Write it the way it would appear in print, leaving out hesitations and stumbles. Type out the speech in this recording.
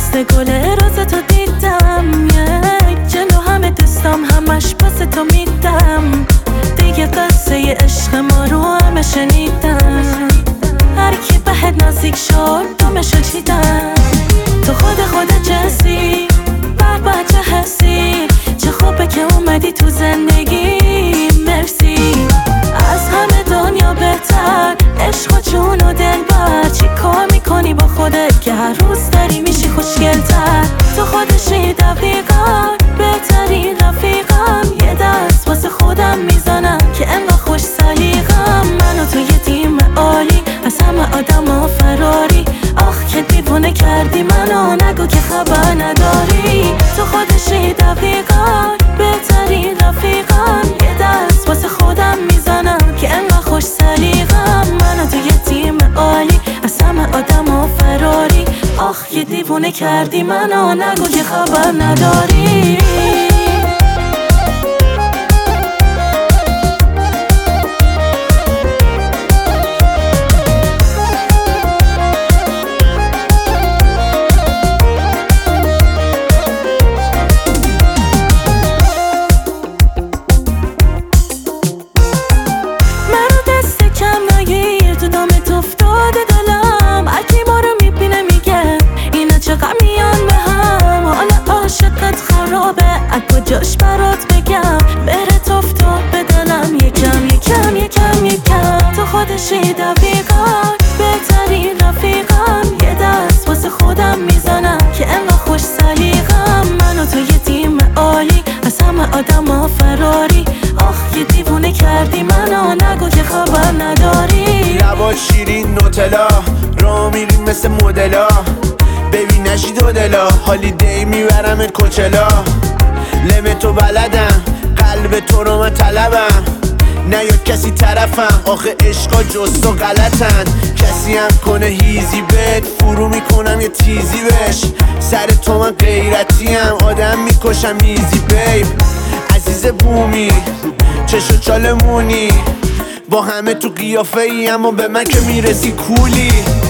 مثل گل راز تو دیدم، جلو همه دوستام همش پاس تو میدم. دیگه قصه عشق ما رو همه شنیدم، هر کی بهت نزدیک شد دومشو چیدم. تو خود جنسی بر چه حسی، چه خوبه که اومدی تو زندگی، مرسی. از همه دنیا بهتر عشق و جون و دلبر، چی کار میکنی با خودت که هر روز داری میشی خوشگل‌تر. تو خودشی دقیقا بهترین رفیقم، یه دست واسه خودم میزنم که انقدر خوش سلیقم. من و تو یه تیم عالی، از همه آدم فراری. آخ که دیوونه کردی منو، نگو که خبر نداری. تو خودشی دقیقا بهترین رفیقم، یه دست واسه خودم میزنم که انقدر خوش سلیقم. من و تو یه تیم عالی، از همه آدم فراری. آخ که دیوونه کردی منو، نگو که خبر نداری. کجاش برات بگم، برت افتاد به دلم یکم. تو خودشی دقیقا بهترین رفیقم، یه دست واسه خودم میزنم که انقدر خوش سلیقم. من و تو یه تیم عالی، از همه آدم فراری. آخ که دیوونه کردی منو، نگو که خبر نداری. لبات شیرین نوتلا، را میریم مثل مدلا. ببین نشی دو دلا، هالیدی میبرمت کوچلا. لم تو بلدم، قلب تو رو من طلبم. نیاد کسی طرفم، آخه عشقا جز تو غلطن. کسی هم کنه هیزی بهت، فرو میکنم یه تیزی بش. سر تو من غیرتیم، آدم میکشم میزی بیب. عزیز بومی، چشو چالمونی، با همه تو قیافه ای اما به من که میرسی کولی.